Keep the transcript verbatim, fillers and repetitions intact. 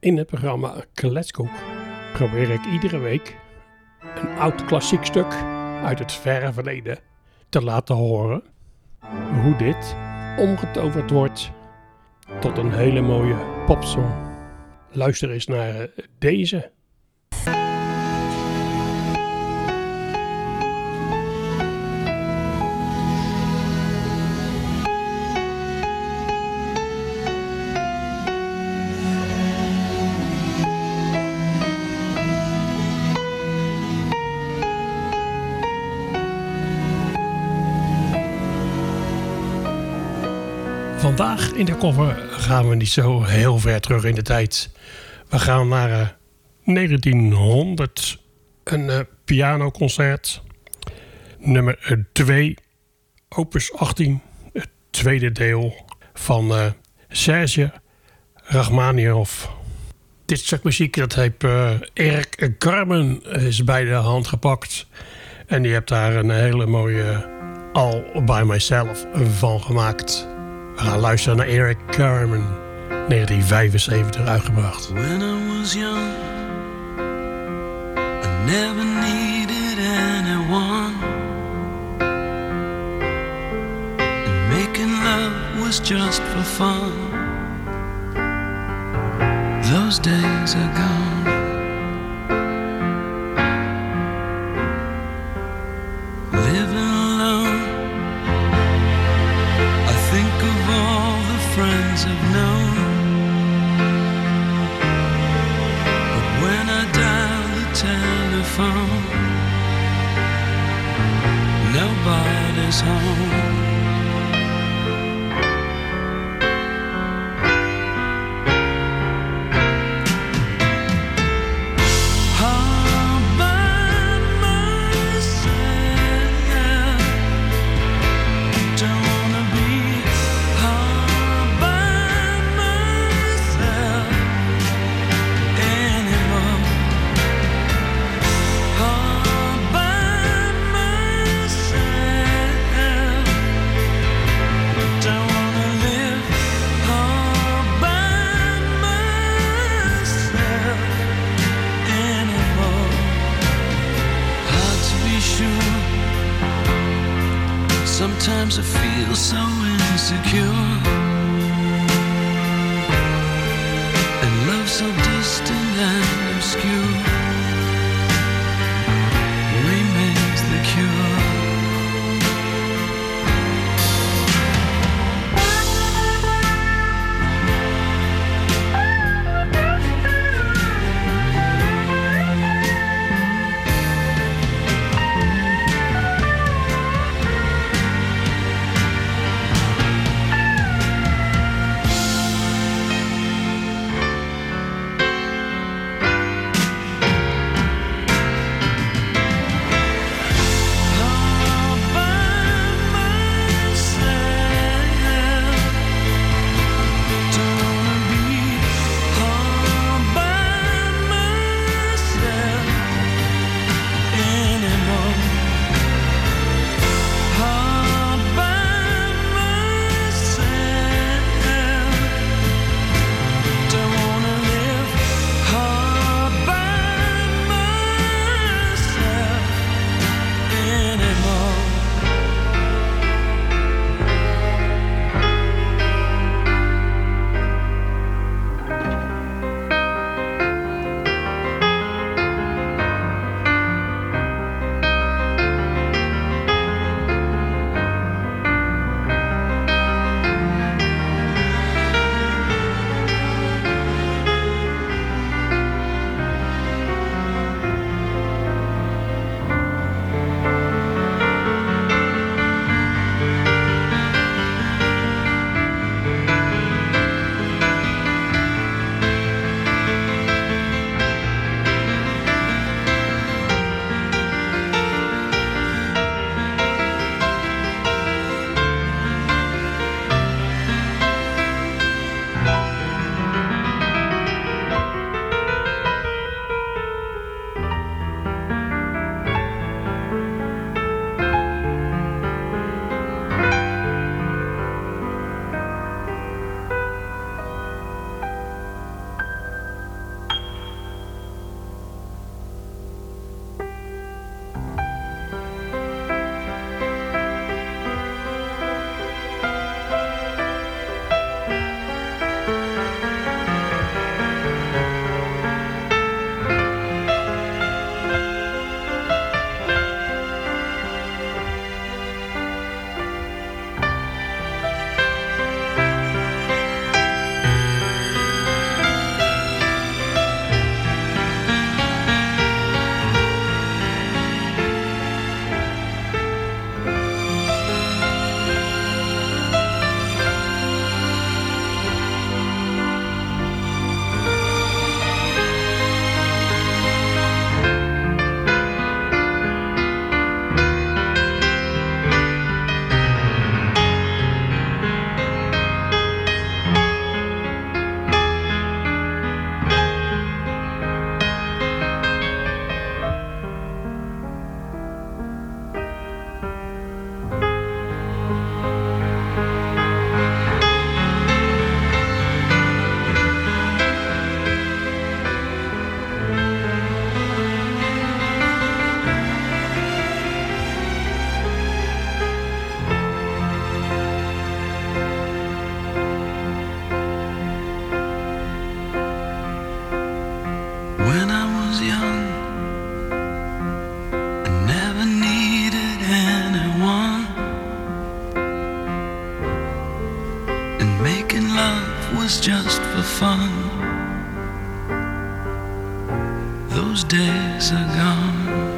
In het programma Kletskoek probeer ik iedere week een oud klassiek stuk uit het verre verleden te laten horen. Hoe dit omgetoverd wordt tot een hele mooie popsong. Luister eens naar deze. Vandaag in de koffer gaan we niet zo heel ver terug in de tijd. We gaan naar uh, negentienhonderd, een uh, pianoconcert, nummer twee, opus achttien, het tweede deel van uh, Serge Rachmaninoff. Dit stuk muziek dat heeft uh, Eric Carmen is bij de hand gepakt en die heeft daar een hele mooie All By Myself van gemaakt. We gaan luisteren naar Eric Carmen, negentien vijfenzeventig uitgebracht. When I was young, I never needed anyone, and making love was just for fun. Those days are gone. Living alone, I think of all the friends I've known, but when I dial the telephone, nobody's home. Sometimes I feel so insecure, and love so distant and obscure remains the cure. Making love was just for fun. Those days are gone.